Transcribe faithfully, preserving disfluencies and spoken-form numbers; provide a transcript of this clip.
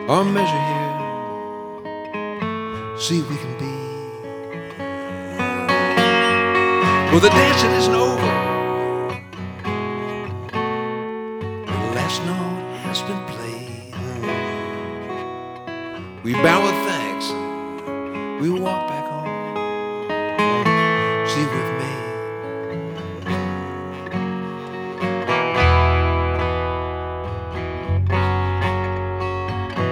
our measure here, see if we can be. Well, the dancing isn't over. The last note has been played. We bow with thanks. We walk back